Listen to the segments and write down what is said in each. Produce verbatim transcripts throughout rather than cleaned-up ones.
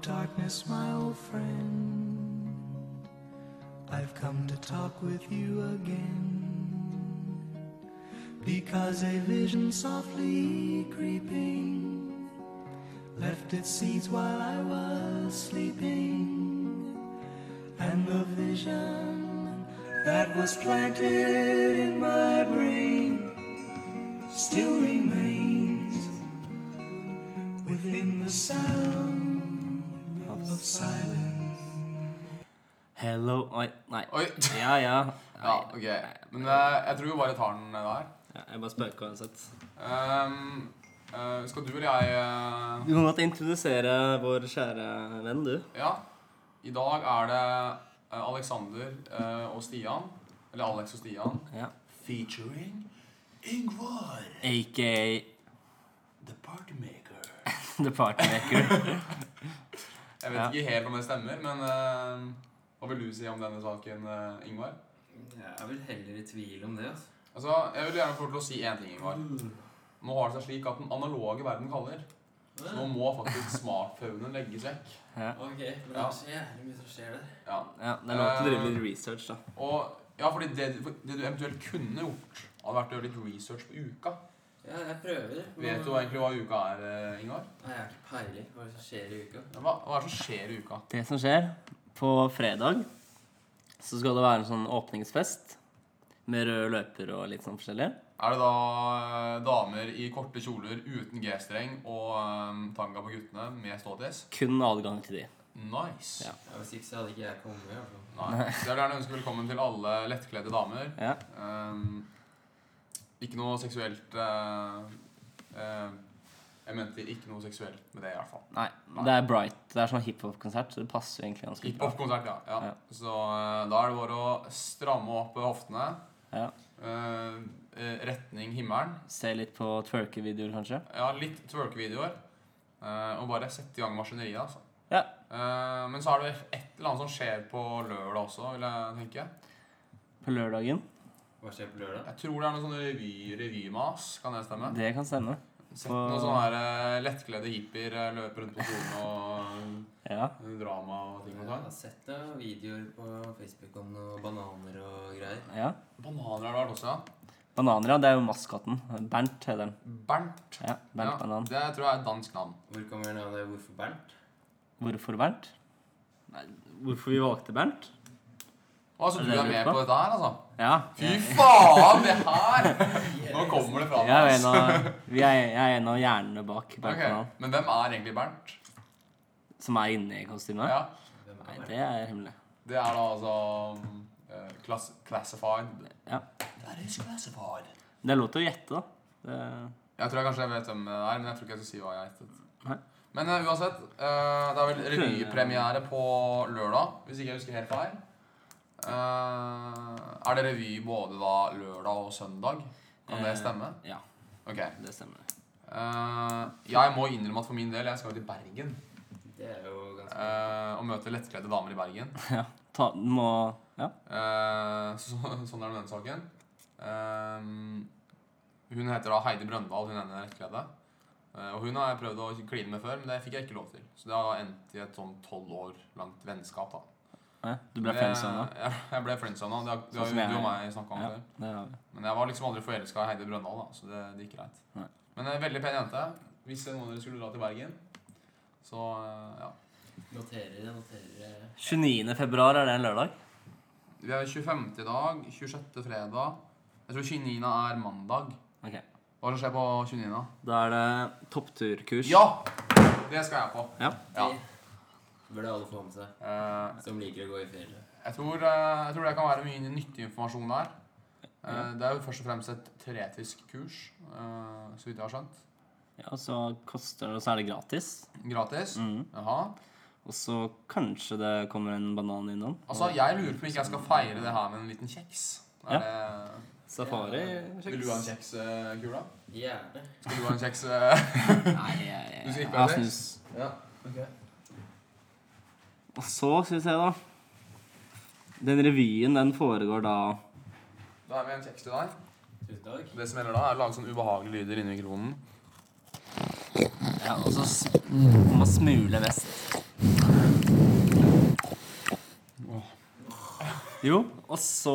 darkness, my old friend, I've come to talk with you again, because a vision softly creeping left its seeds while I was sleeping, and the vision that was planted in my brain still remains within the sound of silence. Hello. Oi, nei. Oi. Ja, ja. Ja, ok. Men uh, jeg tror vi bare tar den der. Ja, jeg bare spøker uansett. Um, uh, skal du eller jeg uh... Du må godt introdusere vår kjære venn, du. Ja. I dag er det uh, Alexander uh, og Stian. Eller Alex og Stian. Ja. Featuring Ingvar. A K A The Partymaker. The Partymaker. Jeg vet Ja. ikke helt om det stemmer, men uh, hva vil du si om denne saken, uh, Ingvar? Jeg er vel heller i tvil om det, altså. Altså, jeg vil gjerne få til å si en ting, Ingvar. Nå har det seg slik at den analoge verden kaller. Så nå må faktisk smartphonen legges vekk. Ja. Ok, men det er så jævlig mye som skjer der. Ja. Ja, det er lov til å drive litt research, da. Og, ja, fordi det, det du eventuelt kunne gjort, hadde vært å gjøre litt research på uka. Ja, jeg prøver. Men... Vet du egentlig hva uka er, Ingvar? Nei, jeg er ikke peiling. Hva er det som skjer i uka? Ja, hva, hva er det som skjer i uka? Det som skjer, på fredag så skal det være en sånn åpningsfest med røde løper og litt sånn forskjellig. Er det da eh, damer i korte kjoler uten G-streng og um, tanga på guttene med ståtiss? Kun adgang til de. Nice. Ja. Ja, hvis ikke så hadde ikke jeg kommet med, i hvert fall. Nei. Så jeg vil gjerne ønske velkommen til alle lettkledde damer. Ja. Um, ikke noe seksuelt uh, uh, Jeg mente ikke noe seksuelt med det i hvert fall. Nei, det er Bright. Det er sånn hiphop-konsert, så det passer jo egentlig ganske bra. Hiphop-konsert, ja. ja. Ja. Så uh, da er det bare å stramme opp hoftene. Ja. Uh, uh, retning himmelen. Se litt på twerke-videoer, kanskje. Ja, litt twerke-videoer. Uh, og bare sette i gang maskineriet, altså. Ja. Uh, men så er det et eller annet som skjer på lørdag også, vil jeg tenke. På lørdagen. Hva skjer på lørdag? Jeg tror det er noe sånn revy, revymas, kan det stemme? Det kan stemme. Sett noen sånne her uh, lettkledde hippier uh, løper rundt på skolen og Ja. uh, drama og ting og Jeg sånn. har sett da, videoer på Facebook om noen bananer og greier. Ja. Bananer har det vært også, ja. Bananer, ja. Det er jo maskotten. Bernt heter den. Bernt. Ja, Bernt Banan. Det tror jeg er et dansk navn. Hvor kommer navnet Hvorfor Bernt? Hvorfor Bernt? Nei, hvorfor vi valgte Bernt? Å, så Er du det er det du med lurer på? på dette her, altså? Ja. Fy faen, det her! Nå kommer det fra Jeg er deg, en av, vi er, jeg er en av hjernene bak Bernt Ok, Banan. men hvem er egentlig Bernt? Som er inne i kostymet. Ja, Hvem Nei, er Bernt? det er hemmelig. det er da altså um, uh, class classified. Ja. That is classified. Det er lov til å gjette, da. Det, Jeg tror jeg kanskje jeg vet hvem det er, men jeg tror ikke jeg skal si hva jeg gjettet. Nei. Men uh, uansett, uh, det er vel revypremiere på lørdag, hvis ikke jeg husker helt feil. Uh, er det revy både da lørdag og søndag? Kan det Eh, stemme? ja, Ok. det stemmer. Uh, jeg må innrømme at for min del, jeg skal jo til Bergen Det er jo ganske... uh, og møte lettkledde damer i Bergen. Ja, ta, du må... Ja. Uh, så, sånn er det med denne saken. Um, hun heter da Heidi Brøndal, hun ene lettkledde. Uh, og hun har jeg prøvd å kline med før, men det fikk jeg ikke lov til. Så det har endt i et sånn tolv år langt vennskap da. Nei, du ble Det- friendzone. Jeg, jeg ble friendzone, det har, det har Sånn jo som jeg du og er. meg snakket om Ja, før. det har vi. Men jeg var liksom aldri forelsket i Heidi Brøndal da, så det, det gikk greit. Nei. Men en veldig pen jente, hvis noen av dere skulle dra til Bergen. Så, uh, ja. Noterer det, noterer det. tjueniende februar, er det en lørdag? Vi er tjuefemte i dag, tjuesjette fredag. Jeg tror tjueniende er mandag. Ok. Hva som skjer på tjueniende? Da er det toppturkurs. Ja! Det skal jeg på. Ja. Ja. Det burde alle få med seg, Eh, som liker å gå i fjellet. jeg, tror, eh, jeg tror det kan være mye nyttig informasjon der. Eh, Ja. Det er jo først og fremst et teoretisk kurs, eh, så vidt jeg har skjønt. Ja, så koster det, og så er det gratis. Gratis. Mhm. Jaha. Og så kanskje det kommer en banan innom. Altså, jeg lurer på om ikke jeg skal feire det her med en liten kjeks. Er Ja. det... Safari. Vil du ha en kjeks, eh, Kula? Gjerne. Skal du ha en kjeks? eh? Nei, jeg, jeg, Du skal ikke jeg har ha snus. Ja, ok. Og så skal vi se da. Den revyen, den foregår da... Da har vi en kjeks til deg. Tusen takk. Det som gjelder da er å lage sånne ubehagelige lyder inni mikrofonen. Ja, og så s- må smule mest. Jo, og så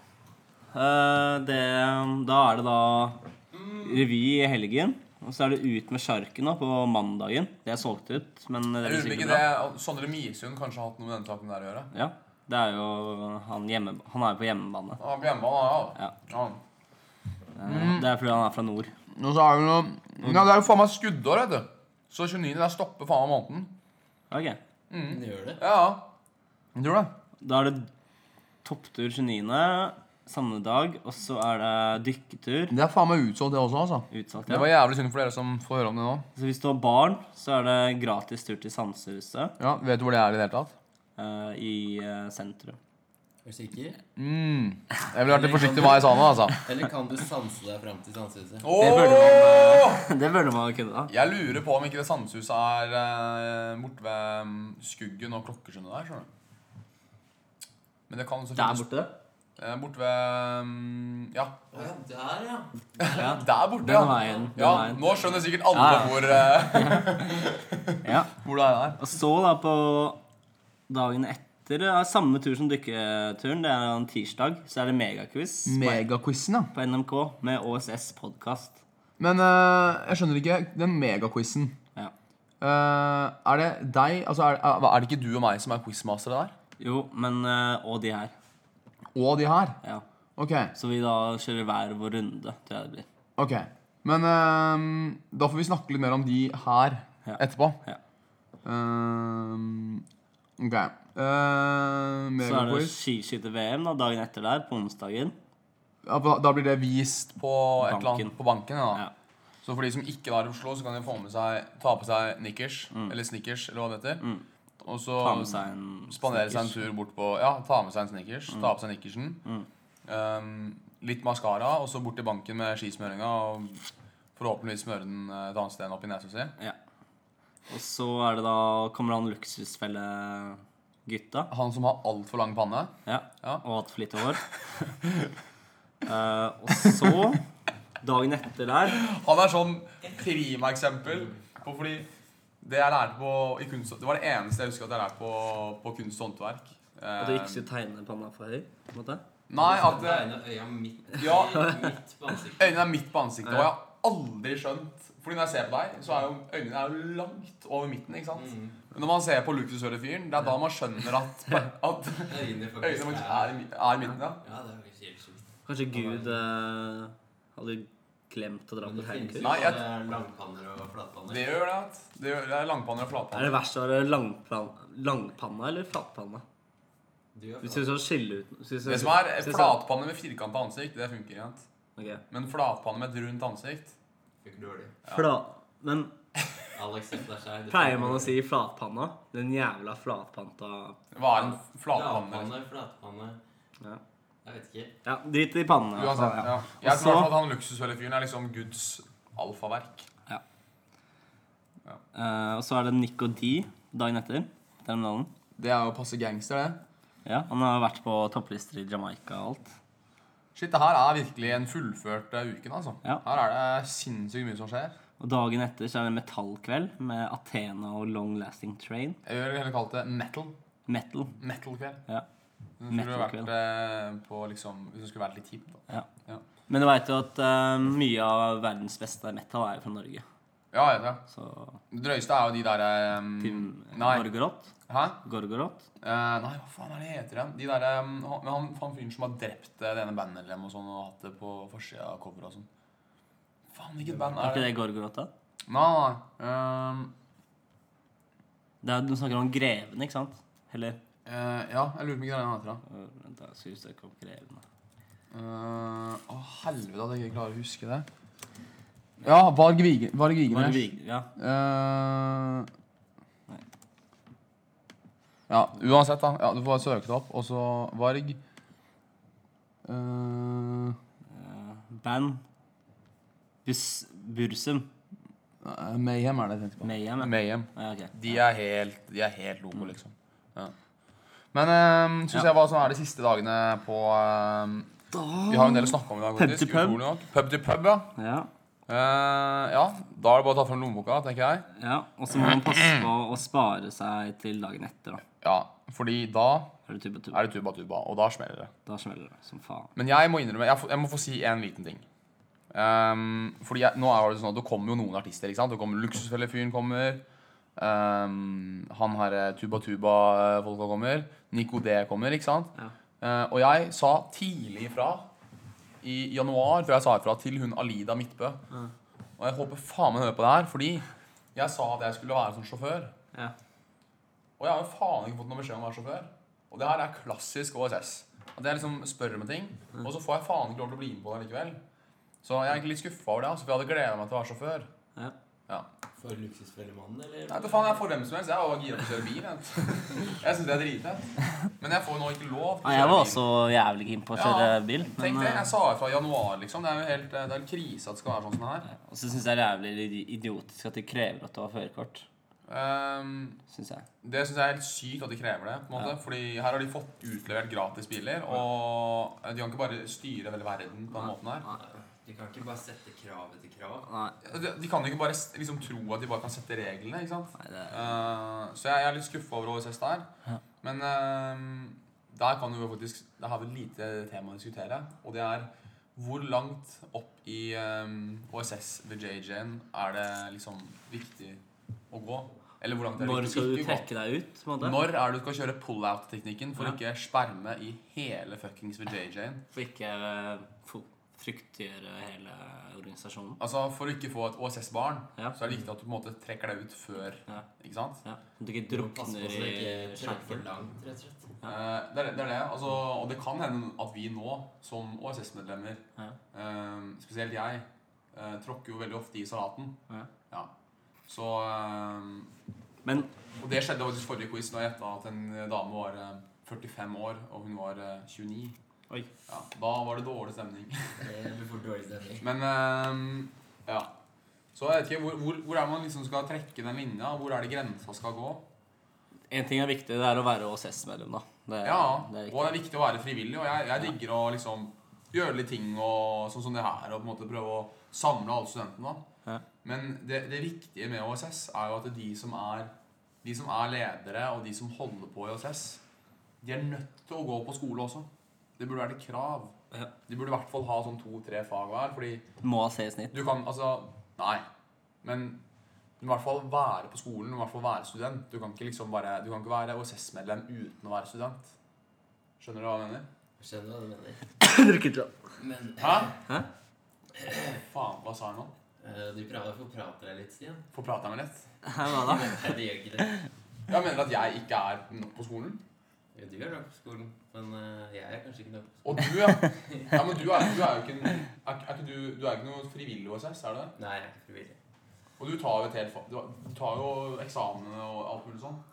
eh, det, Da er det da revy i helgen. Og så er det ut med sjarken da på mandagen. Det er solgt ut, men det Jeg er lurer på sikkert ikke bra. det Sondre Misund kanskje har hatt noe med denne saken der å gjøre. Ja, det er jo han hjemme, Han er jo på hjemmebane. Ja, på hjemmebane, ja. Ja. ja. Eh, Det er fordi han er fra nord. Og så er det noe Ja, det er jo faen meg skuddår, vet du. Så tjueniende der stopper faen meg måneden. Ok, Den gjør det. Ja, ja. Jeg tror det. da er det topptur tjueniende samme dag, og så er det dykketur Det er faen meg utsolgt, det også, altså. utsolgt. Det Ja. var jævlig synd for dere som får høre om det nå. Så hvis du har barn, så er det gratis tur til Sansehuset Ja, Vet du hvor det er i det hele tatt? eh, i eh, sentrum. Er du sikker? Mm. Jeg ville vært litt forsiktig med hva jeg sa nå, altså. Eller kan du sanse deg frem til Sansehuset? Det burde man, det burde man kunne da. Jeg lurer på om ikke det Sandshuset er eh, borte ved mm, Skuggen og Klokkersundet der, skjønner du. Men det kan også Der finnes borte. eh, borte ved mm, Ja, Å ja, der, ja. Ja, der borte, den ja. veien. Den Ja, veien. nå skjønner sikkert alle Ja, ja. hvor, eh, Ja. hvor det er der. Og så da på dagen etter er samme tur som dykketuren. Det er en tirsdag, så er det megaquiz på, Megaquizen, ja. på N M K med Å S S podcast. Men eh, jeg skjønner ikke den megaquizen. Ja. Eh, er det deg Altså, er, er er det ikke du og meg som er quizmastere der? Jo, men eh, og de her. Og de her? Ja. Ok. Så vi da kjører hver vår runde, tror jeg det blir. Ok. Men eh, da får vi snakke litt mer om de her Ja. etterpå. Ja. Eh, ok. Uh, Så er det megaquiz. skiskytter-V M da, dagen etter der, på onsdagen. Ja, da- da blir det vist på et eller Banken. annet på banken. Ja. Ja. Så for de som ikke er i Oslo, så kan de få med seg ta på seg knickers, eller snickers, eller hva det heter. Mm. Og så Ta med seg en spandere seg en Snickers. tur bort på Ja, ta med seg en snickers. Ta på seg knickersen. Mm. Um, litt maskara, og så bort til banken med skismøringa. Og forhåpentligvis smøre den eh, et annet sted enn opp i nesa si. Ja. Og så er det da kommer han luksusfelle-gutta. Han som har altfor lang panne. Ja. Ja. Og hatt for lite hår. Eh, og så, dagen etter der Han er sånn prima-eksempel på fordi det jeg lærte på i kunst, det var det eneste jeg husker at jeg lærte på, på kunst og håndverk. At du ikke skulle tegne panna for høy? På en måte. Nei, at Det eh, ene øya midt, Ja. midt på ansiktet. øynene er midt på ansiktet. Og jeg har aldri skjønt Fordi når jeg ser på deg, så er jo øynene er jo langt over midten. Ikke sant? Mm. Men når man ser på luksusørefyren, det er da man skjønner at, at Øynene øynene faktisk faktisk er er, i mi- er i midten. Ja. Ja, det er faktisk helt sjukt. Kanskje Gud eh, hadde glemt å dra Men på det finnes tegnekurs? jo Nei, jeg- både langpanner og flatpanner. Det gjør det. at Det, gjør, det er langpanner og Er flatpanner. det verst å være langplan, langpanna eller flatpanna? Du gjør Hvis du skal skille ut hvis du- Det som er hvis du- flatpanne med firkanta ansikt, det funker igjen. Ok. Men flatpanne med et rundt ansikt Fikk dårlig. Fla, men Alex setter seg. det pleier får man å dårlig. si flatpanna? Den jævla flatpanta. Hva er en flatpanne? Lavpanne, flatpanne. Ja. Jeg vet ikke. Ja, drit i pannene. Uansett, ja. Jeg Og tror i hvert så- fall at han luksusørefyren er liksom Guds alfaverk. Eh, og så er det Nick og D dagen etter. Terminalen. Det er jo passe gangster, det. Ja, han har vært på topplister i Jamaica og alt. Shit, det her er virkelig en fullført eh, uken, altså. Ja. Her er det sinnssykt mye som skjer. Og dagen etter så er det metallkveld med Athena og Long Lasting Train. Jeg ville heller kalt det metal. Metal. Metal-kveld. Ja. Det skulle vært Metal-kveld. eh, på liksom Hvis det skulle vært litt hipp, da. Ja. Ja. Men du veit jo at eh, mye av verdens beste metal er jo fra Norge. Ja, jeg vet det. Så Det drøyeste er jo de derre um, Tim Nei. Gorgoroth. Hæ? Gorgoroth. Eh, nei, hva faen er det heter igjen? De derre um, han, han, han fyren som har drept eh, det ene bandmedlemmet og sånn, og hatt det på forsida av coveret og sånn. Faen, hvilket band Er er ikke det? det Gorgoroth, da? Nei, nei. Um, Det er, du snakker om Greven, ikke sant? Eller eh, ja, jeg lurer på hva den heter. da. øh, Vent, da skal vi søke opp Greven. da. Eh, Å, helvete at jeg ikke klarer å huske det. Ja, Varg Vig- Varg Var det Vigernes. Vig- Ja. Eh, Nei. ja, uansett, da. Ja, du får søke det opp. Og så Varg. Eh, eh, band Bus, Bursum. eh, Mayhem er det jeg tenkte på. Mayhem. ja. Mayhem. Ja, ok. De er helt, de er helt loco, liksom. Ja. Men um, skal vi se Ja. hva som er de siste dagene på um, Vi har jo en del å snakke om i dag. Pub faktisk, to pub. utrolig nok. Pub til pub, ja. Ja. Eh, ja, da er det bare å ta frem lommeboka, tenker jeg. Ja, og så må man passe på å spare seg til dagen etter, da. Ja, fordi da Er det tuba tuba? er det tuba-tuba, og da smeller det. Da smeller det som faen. Men jeg må innrømme, jeg, får, jeg må få si en liten ting. Um, fordi jeg, nå er det sånn at det kommer jo noen artister, ikke sant? Det kommer Luksusfelle-fyren kommer. Um, han her tuba-tuba-folka kommer. Nico D kommer, ikke sant? Ja. Uh, og jeg sa tidlig ifra i januar, før jeg sa ifra til hun Alida Midtbø. Ja. Og jeg håper faen meg hører på det her, fordi jeg sa at jeg skulle være sånn sjåfør. Ja. Og jeg har jo faen ikke fått noen beskjed om å være sjåfør. Og det her er klassisk O S S. At jeg liksom spør om ting, og så får jeg faen ikke lov til å bli med på det likevel. Så jeg er egentlig litt skuffa over det, altså, for jeg hadde gledet meg til å være sjåfør. Ja. Ja. For luksusfellemannen, eller? Nei, hva faen, jeg får hvem som helst. Jeg er jo gira på å kjøre bil. Jeg, jeg synes det er dritfett. Men jeg får nå ikke lov til å Nei, kjøre jeg var bil. også jævlig keen på å kjøre Ja, bil. Tenk det, eh, jeg sa det fra januar, liksom. Det er jo helt, det er helt krise at det skal være sånn som det her. Og så syns jeg det er jævlig idiotisk at de krever at du har førerkort. Um, Synes jeg. det synes jeg er helt sykt at de krever det, på en måte. Ja. Fordi her har de fått utlevert gratis biler, og de kan ikke bare styre hele verden på den måten her. Nei. De kan ikke bare sette krav etter krav. Nei. De, de kan ikke bare liksom tro at de bare kan sette reglene, ikke sant? Nei, det er... Uh, så jeg, jeg er litt skuffa over O S S der. Ja. Men uh, der kan jo faktisk Det har vi et lite tema å diskutere, og det er hvor langt opp i um, O S S ved J J-en er det liksom viktig å gå? Eller hvor langt er det Når viktig skal å du ikke gå? trekke deg ut? på en måte? Når er det du skal kjøre pull-out-teknikken for Ja. å ikke sperme i hele fuckings ved J J-en? For ikke eh, få fruktgjøre hele organisasjonen. Altså, for å ikke få et O S S-barn, Ja. så er det viktig at du på en måte trekker deg ut før, Ja. ikke sant? Ja. Du ikke Du må passe på drukner så du i ikke kjører for skjerken. langt, rett og slett. Ja. Eh, det, er, det er det, altså, og det kan hende at vi nå, som O S S-medlemmer, Ja. eh, spesielt jeg, eh, tråkker jo veldig ofte i salaten. Ja. Ja. Så, eh, Men og det skjedde faktisk forrige quiz, da jeg gjettet at en dame var eh, førtifem år, og hun var eh, tjueni. Oi. Ja, da var det dårlig stemning. Det blir for dårlig stemning. Men, eh, ja. Så jeg vet ikke, hvor, hvor, hvor er man liksom skal trekke den linja? Hvor er det grensa skal gå? en ting er viktig, det er å være O S S-medlem, da. Det, Ja, det er og det er viktig å være frivillig, og jeg, jeg digger å liksom gjøre litt ting og, sånn som det her, og på en måte prøve å samle alle studentene. Ja. Men det, det viktige med O S S er jo at de som er, de som er ledere, og de som holder på i O S S, de er nødt til å gå på skole også. Det burde være et krav. Ja. De burde i hvert fall ha sånn to-tre fag hver, fordi Må ha C-snitt. du kan, altså, nei, men du må i hvert fall være på skolen, du må i hvert fall være student. Du kan ikke liksom bare, du kan ikke være O S S-medlem uten å være student. Skjønner du hva jeg mener? Skjønner du hva du mener? Drikket da. Men Hæ? Hæ? Faen, hva sa jeg nå? eh, du prater, får prate deg litt, Stian. Få prate meg litt. Hæ, hva da? Nei, det gjør ikke det. Jeg mener at jeg ikke er nok på skolen. Jo, du er nok på skolen, men eh, jeg er kanskje ikke nok på skolen. Og du, ja. Ja, men du er, du er jo ikke, en, er, er ikke du, du er ikke noe frivillig O S S, er du det? Nei, jeg er ikke frivillig. Og du tar jo et helt fa- du, du tar jo eksamene og alt mulig sånn.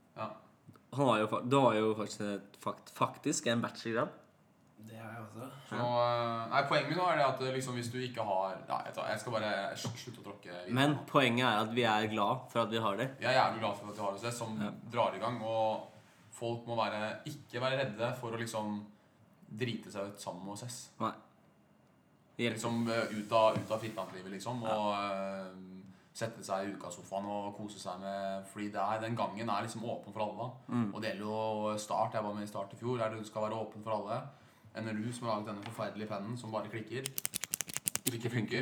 Han var jo, fa- du har jo faktisk, et, fakt, faktisk en bachelorgrad. Det har jeg også. Så, eh, nei, poenget mitt nå er det at liksom, hvis du ikke har ja, jeg, tar, jeg skal bare sl- slutte å tråkke videre. Men poenget er at vi er glad for at vi har det. Jeg er jævlig glad for at vi har O S S som Ja. drar i gang, og folk må være, ikke være redde for å liksom drite seg ut sammen med O S S. Nei. Hjelp. Liksom eh, ut av, ut av fitnesslivet, liksom, og eh, sette seg i ukasofaen og kose seg med, fordi det er, den gangen er liksom åpen for alle. Mm. Og det gjelder jo Start, jeg var med i Start i fjor, der det skal være åpen for alle. N R U som har laget denne forferdelige pennen som bare klikker, ikke funker.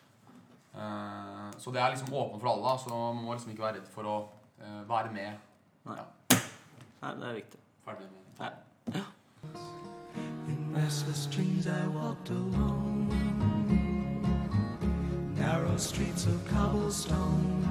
Eh, så det er liksom åpen for alle, så man må liksom ikke være redd for å eh, være med. Nei. Ja, Nei, det er viktig. ferdig med. Nei. In restless dreams I walked alone, narrow streets of cobblestone,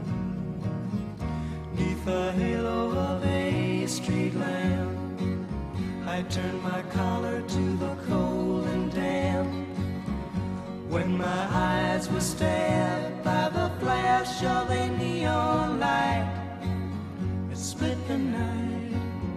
neath the halo of a street lamp. I turned my collar to the cold and damp, when my eyes were stabbed by the flash of a neon light. It split the night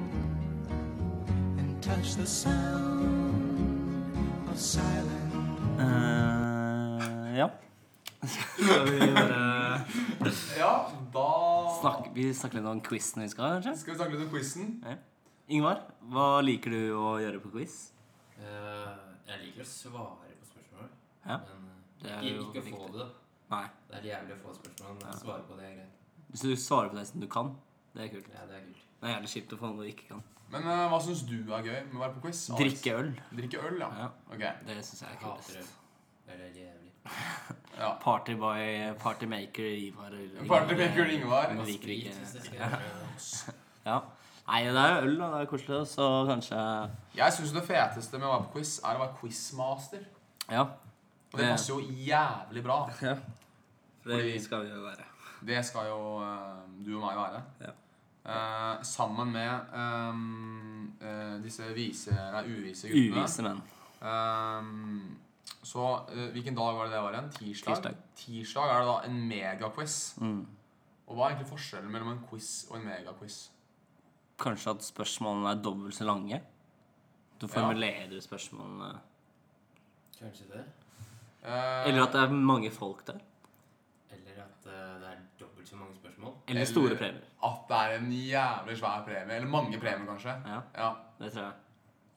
and touch the sound of silence. Eh, ja. Skal vi bare Ja, da snakke, vi snakker litt om quizen vi skal, kanskje? skal vi snakke litt om quizen. Ingvar, hva liker du å gjøre på quiz? Eh, jeg liker å svare på spørsmål, Ja. men eh, Du Det er Ikke, jo ikke få viktig. det, da. Nei. Det er jævlig å få spørsmål, men svare på det er greit. Hvis du svarer på det som du kan, det er kult. Ja, det er kult. Det er jævlig kjipt å få noe du ikke kan. Men uh, hva synes du er gøy med å være på quiz? Alex? Drikke øl. Drikke øl, ja. Ja. Ok. Det synes jeg er Jeg hater kulest. det. Det er jævlig. Ja. Partyboy, partymaker, Ivar. Partymaker Ingvar. Men liker Sprit, ikke. hvis det skal være. Ja. Nei, det er jo øl, da. Det er koselig. Så kanskje Jeg synes det feteste med å være på quiz er å være quizmaster. Ja. Og det passer jo jævlig bra. Ja. Det Fordi- skal vi jo være. Det skal jo uh, du og meg være. Ja. Uh, sammen med um, uh, disse vise, nei, uvise guttene. Uvise menn. Um, så uh, hvilken dag var det det var igjen? Tirsdag? Tirsdag. Tirsdag er det da en megaquiz. Mm. Og hva er egentlig forskjellen mellom en quiz og en megaquiz? Kanskje at spørsmålene er dobbelt så lange. Du formulerer spørsmålene. Kanskje det. Uh, Eller at det er mange folk der. Eller at eh, det er dobbelt så mange spørsmål. Eller store premier. At det er en jævlig svær premie. Eller mange premier, kanskje. Ja, Ja. det tror jeg.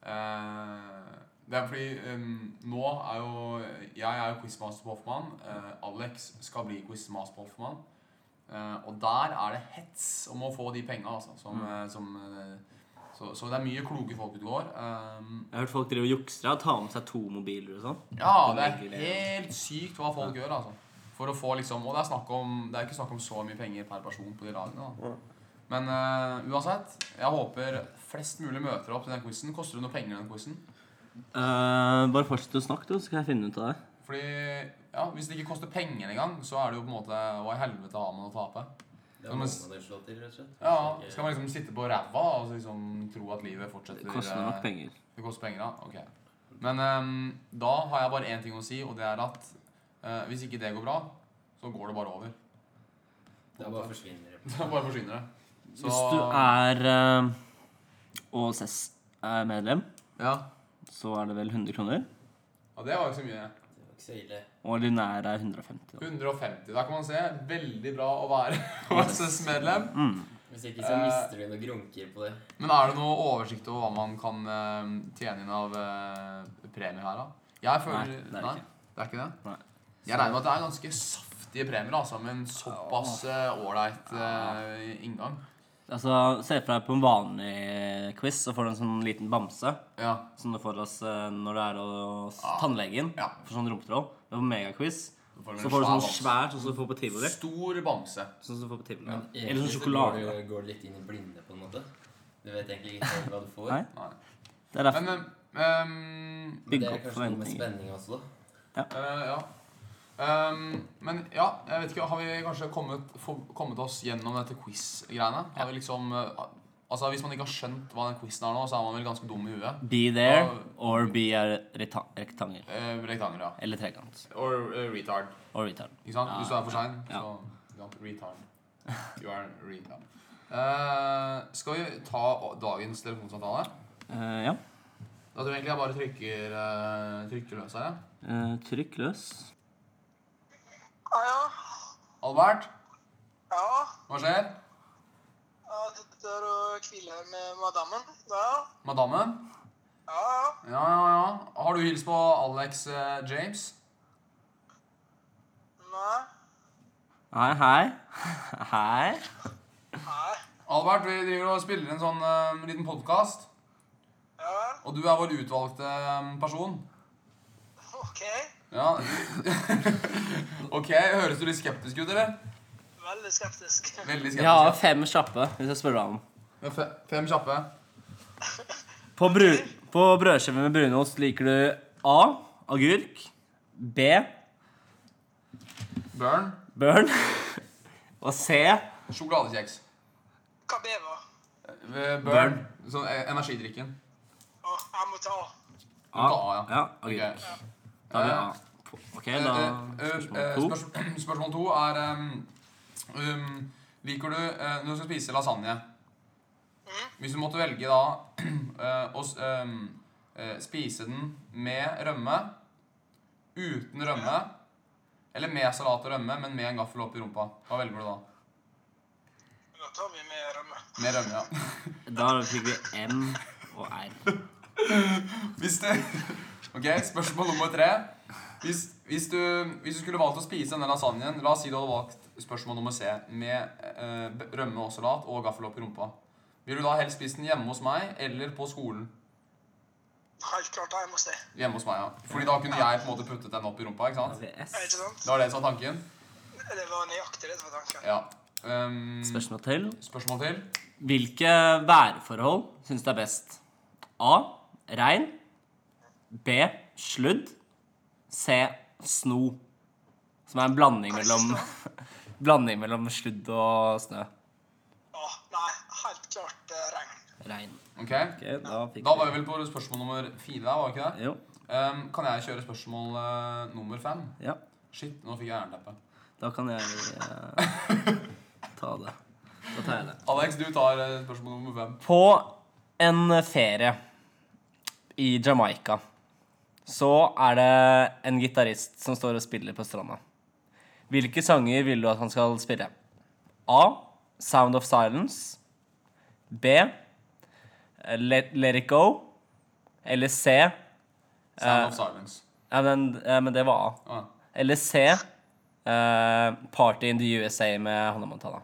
Eh, det er fordi um, nå er jo Jeg er jo quizmaster på Hoffmann. Eh, Alex skal bli quizmaster på Hoffmann. Eh, og der er det hets om å få de penga, altså. Som, Mm. eh, som, eh, så, så det er mye kloke folk ute og går. Um, Jeg har hørt folk drive og jukser og tar med seg to mobiler og sånn. ja, det legger er det- helt sykt hva folk gjør, altså. For å få liksom Og det er, snakk om, det er ikke snakk om så mye penger per person på de lagene. Da. Men eh, uansett, jeg håper flest mulig møter opp til den quizen. Koster det noe penger, den quizen? Eh, bare fortsett å snakke, du, så kan jeg finne ut av det. Fordi, ja, hvis det ikke koster penger engang, så er det jo på en måte hva i helvete har man å tape? Det Ja, er men- noen av det slå til, rett og slett. Ja, Ikke- Skal man liksom sitte på ræva og liksom tro at livet fortsetter? Det koster nok eh, penger. Det koster penger, ja? Ok. Men ehm, da har jeg bare én ting å si, og det er at eh, hvis ikke det går bra, så går det bare over. Det er bare forsvinner. Da bare forsvinner det. Så, Hvis du er uh, O S S-medlem, Ja. så er det vel hundre kroner. ja, det var ikke så mye. Det var ikke så ille. Og ordinær er hundre og femti. da. hundre og femti. Da kan man se. Veldig bra å være O S S-medlem. Mm. Hvis ikke så Eh, mister du noen grunker på det. Men er det noe oversikt over hva man kan eh, tjene inn av uh, premier her, da? Jeg føler, Nei, det er det ikke. Det er ikke det? Nei. Jeg regner med at det er ganske saftige premier, altså, med en såpass eh, ålreit eh, inngang. Altså, se for deg på en vanlig quiz, så får du en sånn liten bamse Ja. som du får hos eh, når du er hos tannlegen. Ja. For sånn rumpetroll. Men på megaquiz Så får du så en får du sånn bamse. svær, sånn som du får på tivoli. Stor bamse. Sånn som du får på tivoli. Men Eller egentlig sånn så sjokolade. Går du, går du litt inn i blinde, på en måte. Du vet egentlig ikke helt hva du får. Nei, Nei. det er derfor. Men eh, ehm, Men Bygg det er opp kanskje noe med forventninger. spenning også, da. eh, ja. Ehm, men ja, jeg vet ikke, har vi kanskje kommet, få- kommet oss gjennom dette quiz-greiene? Har vi liksom eh, Altså, hvis man ikke har skjønt hva den quizen er nå, så er man vel ganske dum i huet. Be there Ja. or be a reta- rektangel. Eh, rektangel, ja. Eller trekant. Or eh, retard. Og retard. Ikke sant? Ja. Hvis du er for sein, Ja. så ikke sant? Retard. You are retard. Eh, skal vi ta dagens telefonsamtale? Eh, ja. Da tror jeg egentlig jeg bare trykker, uh, trykker løs her. Ja. Eh, trykk løs. Ja, ja. Albert, Ja, hva skjer? ja det er å hvile her med madammen. Ja, Madammen? ja, ja. Ja, ja, ja. Har du hilst på Alex eh, James? Nei, Hei, hei. Hei. nei. Albert, vi driver og spiller en sånn eh, liten podcast. Ja vel, Og du er vår utvalgte eh, person. ok. Ja. Ok, høres du litt skeptisk ut, eller? Veldig skeptisk. Veldig Vi har skeptisk. fem kjappe, hvis jeg spør deg om. Ja, fe fem kjappe. På, bru på brødskive med brunost liker du A. Agurk. B. Burn. Børn. Og C. Sjokoladekjeks. Hva B var? Eh, Burn. Burn. Sånn eh, energidrikken. Å, jeg må ta A. Du tar A, ja. Ja, agurk. Ok. Da har vi A. Ok, da Eh, eh, eh, spørsmål to. spørsmål, spørsmål to er um, um, Liker du eh, når du skal spise lasagne? Hvis du måtte velge da eh, å s- um, eh, spise den med rømme, uten rømme, eller med salat og rømme, men med en gaffel opp i rumpa, hva velger du da? Da tar vi med rømme. Med rømme, ja. Da fikk vi M og R. Hvis det Ok, spørsmål nummer tre. Hvis, hvis, du, hvis du skulle valgt å spise denne lasagnen, la oss si du hadde valgt spørsmål nummer C, med eh, rømme og salat og gaffel opp i rumpa. Vil du da helst spise den hjemme hos meg, eller på skolen? Helt klart hjemme hos deg. Hjemme hos meg, ja. Fordi da kunne jeg på en måte puttet den opp i rumpa, ikke sant? Ja, ikke sant? Det var det som var tanken. Det var nøyaktig det som var tanken. Ja. Um, Spørsmål til. spørsmål til. Hvilke værforhold synes du er best? A. Regn. B. Sludd. C. Sno. Som er en blanding mellom, blanding mellom sludd og snø. Åh, nei, helt klart eh, regn. Regn. Ok. Ok, da fikk Da var vi vel på spørsmål nummer fire der, var det ikke det? Jo. Um, kan jeg kjøre spørsmål uh, nummer fem? Ja. Shit, nå fikk jeg jernteppe. Da kan jeg eh, ta det. Da tar jeg det. Alex, du tar uh, spørsmål nummer fem. På en ferie i Jamaica så er det en gitarist som står og spiller på stranda. Hvilke sanger vil du at han skal spille? A. Sound of Silence. B. Let, Let It Go. Eller C. Sound eh, of Silence. Ja, men, ja, men det var A. Ah. Eller C. eh, Party in the U S A med Hannah Montana.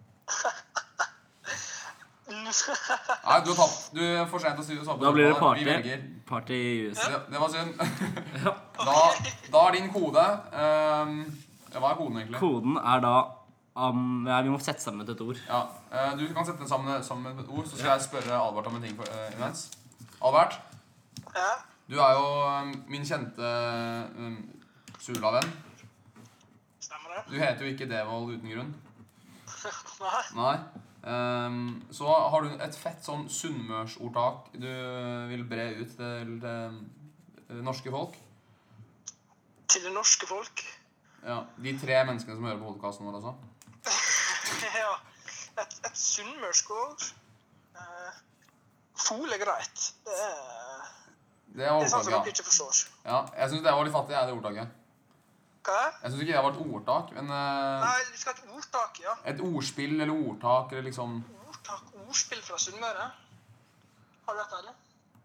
Nei, du har tapt. Du er for sent å si svare på Da blir det spørsmålet. Vi party. velger. Party i U S A. Det, det var synd. da, da er din kode um, Hva er koden egentlig? Koden er da um, ja, vi må sette sammen et ord. Ja, uh, Du kan sette den sammen, sammen med et ord, så skal jeg spørre Albert om en ting for, uh, imens. Albert, Ja, du er jo um, min kjente um, Sula-venn. stemmer det? Du heter jo ikke Devold uten grunn. Nei. Nei. Um, så har du et fett sånn sunnmørsordtak du vil bre ut til det, det norske folk. Til det norske folk. Ja, de tre menneskene som hører på podcasten vår også. Ja, et, et sunnmørskår. Uh, Fol er greit. Det er, Det er det er sånn som dere ordtaket, ikke forstår. ja. Ja, jeg synes det var litt fattig, jeg, det ordtaket. Hva er? Jeg synes ikke det var et ordtak, men uh, Nei, vi skal ha et ordtak, ja. et ordspill eller ordtak, eller liksom... Ordtak, ordspill fra Sunnmøre. Har du dette, eller?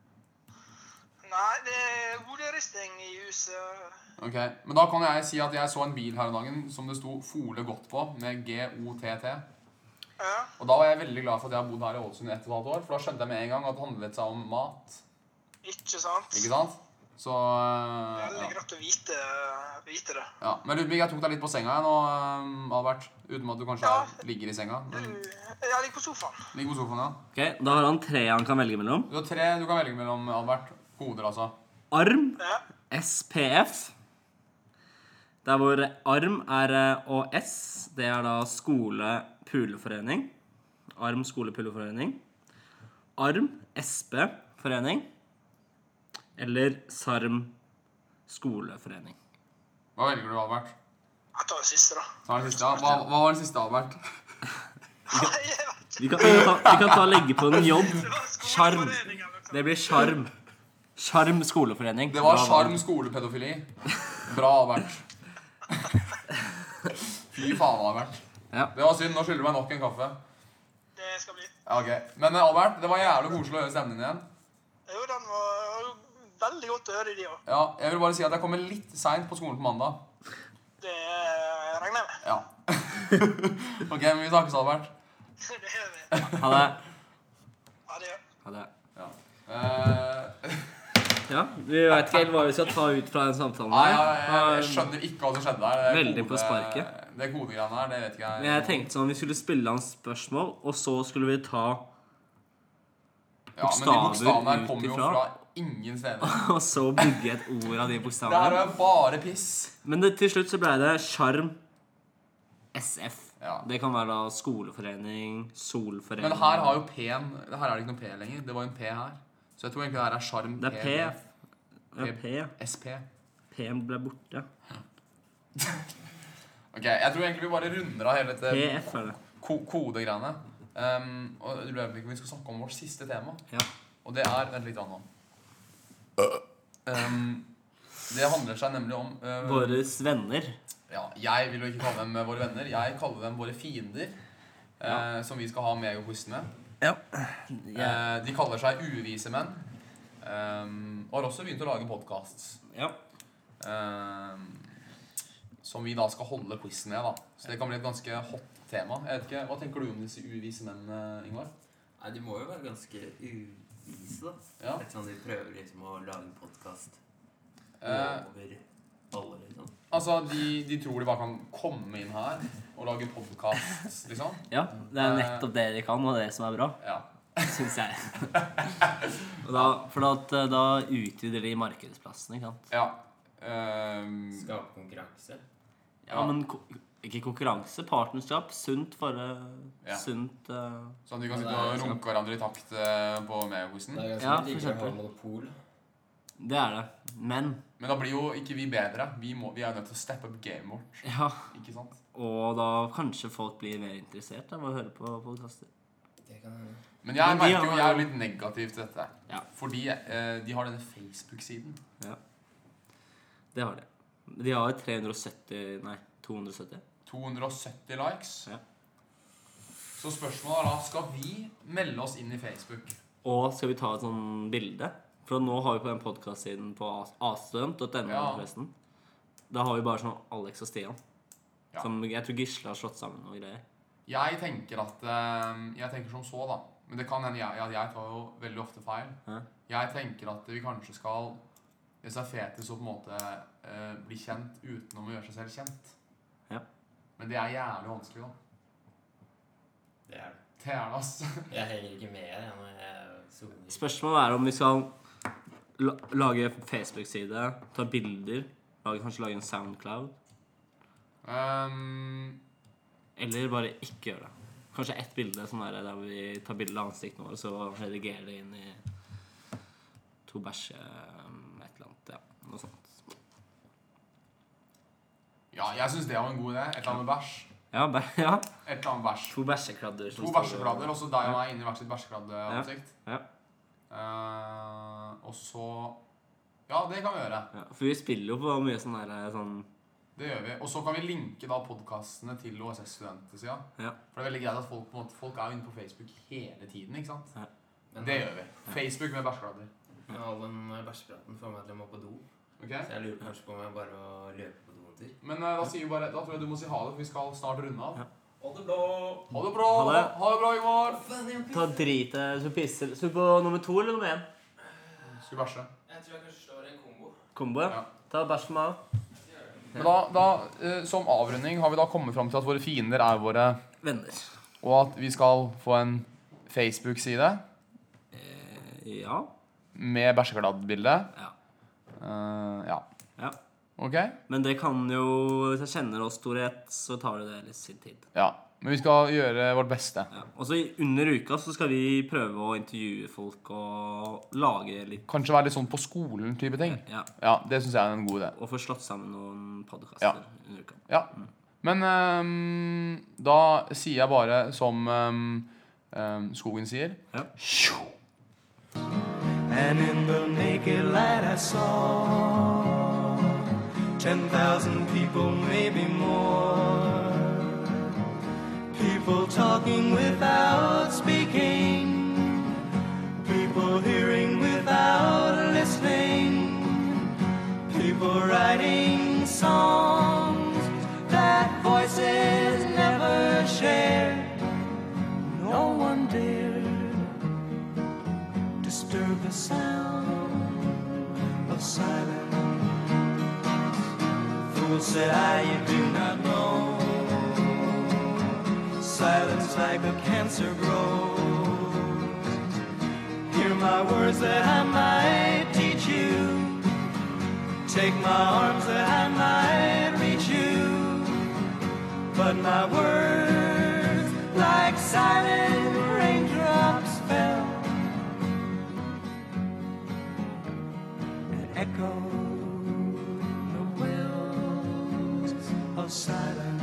Nei, det er orderisting i huset. Ok, men da kan jeg si at jeg så en bil her en dagen som det sto Fole godt på, med G O T T. Ja, Og da var jeg veldig glad for at jeg har bodd her i Ålesund i ett og et halvt år, for da skjønte jeg med en gang at det handlet seg om mat. ikke sant? Ikke sant? Så, uh, Veldig ja. greit å vite, vite det. Ja. Men Ludvig, jeg tok deg litt på senga nå, um, Albert. Uten at du kanskje Ja. er, ligger i senga. Du, Men, jeg ligger på sofaen. ligger på sofaen, ja. Ok, Da har han tre han kan velge mellom. Du har tre du kan velge mellom, Albert. Koder, altså. Arm, Ja, S P F. Der hvor arm er eh, og S, det er da skole-puleforening. Arm skole-puleforening. Arm S P forening. Eller Sarm skoleforening. Hva velger du, Albert? jeg tar det siste, da. Så er det siste, ja. Hva, hva var det siste, Albert? Nei, jeg vet ikke. Vi kan, vi kan, ta, vi kan ta legge på en jobb. Det var Sjarm. skoleforening eller noe. Det blir Sjarm. Sjarm skoleforening. Det var Bra Sjarm valg. skolepedofili. Bra, Albert. Fy faen, Albert. Ja. Det var synd. Nå skylder du meg nok en kaffe. Det skal bli. Ja, ok. Men eh, Albert, det var jævlig koselig å høre stemmen din igjen. Jo, den var veldig godt å høre i de også. Ja, jeg vil bare si at jeg kommer litt sent på skolen på mandag. Det regner jeg med. Ja. Ok, men vi snakkes, Albert. Det gjør vi. Ha det. Ja, det gjør. Ha det. Ja. Eh, Ja, vi vet ikke helt hva vi skal ta ut fra den samtalen nei, her. jeg, jeg, jeg skjønner ikke hva som skjedde der. Det Veldig på sparket. Det kodegreiene her, det vet ikke jeg. Men jeg tenkte sånn, vi skulle spille hans spørsmål, og så skulle vi ta ja, men de bokstaver bokstavene her ut kommer jo ifra. fra ingen steder. Og så bygge et ord av de Det her bokstavene. er bare piss. Men det, til slutt så ble det Sjarm S F. Ja. Det kan være da skoleforening, solforening. Men her har jo P-en, her er det ikke noe P lenger. Det var jo en P her. Så jeg tror egentlig det her er Sjarm Det er P. Ja, P. S P. P-en ble borte. Ok, jeg tror egentlig vi bare runder av hele dette P F er det. ko kodegreiene. Um, og det ble ikke vi skal snakke om vårt siste tema. Ja. Og det er, vent litt an nå. Um, det handler seg nemlig om uh, Våres venner. Ja, jeg vil jo ikke kalle dem våre venner. Jeg kaller dem våre fiender. Uh, som vi skal ha megaquiz med. Ja. Uh, de kaller seg uvise menn. Um, og har også begynt å lage podcasts. Ja. eh, som vi da skal holde quizen med, da. Så det kan bli et ganske hot tema. Jeg vet ikke, hva tenker du om disse uvise mennene, Ingvar? Nei, de må jo være ganske uvise, da. Ja. Litt sånn de prøver liksom å lage en podcast Eh, over alle, liksom. altså, de, de tror de bare kan komme inn her og lage podcast, liksom. Ja, det er nettopp det de kan, og det som er bra, Ja. synes jeg. Og da, for at, eh, da utvider de markedsplassen, ikke sant? Ja. ehm, Skape konkurranse. Ja, men ko ikke konkurranse, partnerskap, sunt for uh, Ja. sunt uh, sånn at vi kan Ja, sitte det er og runke hverandre i takt eh, på megaquizen. Det er ganske Ja, ja, for like å eksempel. ha monopol. Det er det. Men, Men da blir jo ikke vi bedre. Vi, må, vi er nødt til å steppe up gamet vårt. ja, Ikke sant? og da kanskje folk blir mer interessert av å høre på podcaster. Det kan hende. Men jeg Men de merker jo har jeg er jo- litt negativ til dette. Ja. Fordi eh, de har denne Facebook-siden. Det har de. De har tre hundre og sytti, nei, to hundre og sytti. to hundre og sytti likes. Ja. Så spørsmålet er da, skal vi melde oss inn i Facebook? Og skal vi ta et sånn bilde? For nå har vi på den podcast-siden på astudent punkt no, Ja. forresten. Da har vi bare sånn Alex og Stian. Ja. Som jeg tror Gisle har slått sammen og greier. Jeg tenker at eh, Jeg tenker som så, da. Men det kan hende jeg, jeg, jeg tar jo veldig ofte feil. Hæ? Jeg tenker at vi kanskje skal Det som er fetest å på en måte eh, bli kjent utenom å gjøre seg selv kjent. Ja. Men det er jævlig vanskelig, da. Det er det. Det er det, ass. Jeg henger ikke med jeg, når jeg zoomer. Spørsmålet er om vi skal la lage Facebook-side, ta bilder, lage, kanskje lage en SoundCloud, Um, eller bare ikke gjøre det. Kanskje ett bilde sånn der, der vi tar bilde av ansikten vår, så redigerer det inn i to bæsje, um, et eller annet, ja, noe sånt. ja, jeg syns det var en god idé. Et eller annet med bæsj. Ja, bæ ja. Et eller annet bæsj. To bæsjekladder. som To står- bæsjekladder, og så deg og meg inni hvert sitt bæsjekladdeansikt. Ja. Uh, og så Ja, det kan vi gjøre. Ja, for vi spiller jo på mye sånn der, sånn, Det gjør vi. Og så kan vi linke da podkastene til O S S-studentsida. ja. For det er veldig greit at folk, på en måte, folk er jo inne på Facebook hele tiden, ikke sant? Men Det gjør vi. Facebook med bæsjekladder. Men all den bæsjepraten får meg til å må på do. Ok? Så jeg lurer kanskje på om jeg bare å løpe på do en tur. Men eh, da sier vi bare Da tror jeg du må si ha det, for vi skal snart runde av. Ja. Ha det bra! Ha det bra! Ha det. Ha det bra, Ingvar! Ta drit deg, så pisser. Så på nummer to eller nummer én? Skal vi bæsje? Jeg tror jeg kanskje slår en kombo. Kombo, ja. Ja. Ta bæsj for meg. Men da, da eh, som avrunding har vi da kommet fram til at våre fiender er våre, Venner. og at vi skal få en Facebook-side Eh, ja. med bæsjekladd-bilde. Ja. Eh, ja. Ja. Ok? Men det kan jo, hvis jeg kjenner oss to i ett, så tar det det litt sin tid. Ja. Men vi skal gjøre vårt beste. Ja. Og så i- under uka så skal vi prøve å intervjue folk og lage litt, Kanskje være litt sånn på skolen-type ting. ja, Ja, det syns jeg er en god idé. og få slått sammen noen podcaster Ja. under uka. Ja. Men ehm, da sier jeg bare som ehm, ehm, Skogen sier Ja. Tjo! And in the naked light I saw ten thousand people, maybe more. People talking without speaking. People hearing without listening. People writing songs that voices never shared. No one dared disturb the sound of silence. Fool said I, you do not know. Silence like a cancer grows. Hear my words that I might teach you. Take my arms that I might reach you. But my words like silent raindrops fell and echoed the wells of silence.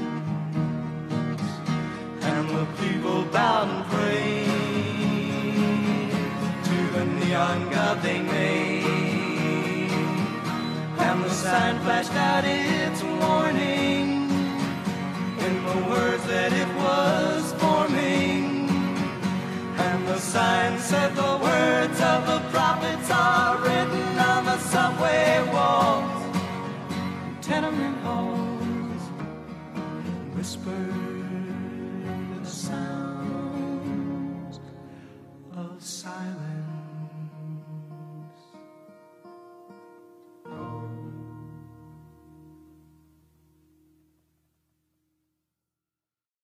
And the people bowed and prayed to the neon god they made. And the sign flashed out its warning in the words that it was forming. And the sign said the words of the prophets are written on the subway walls silence.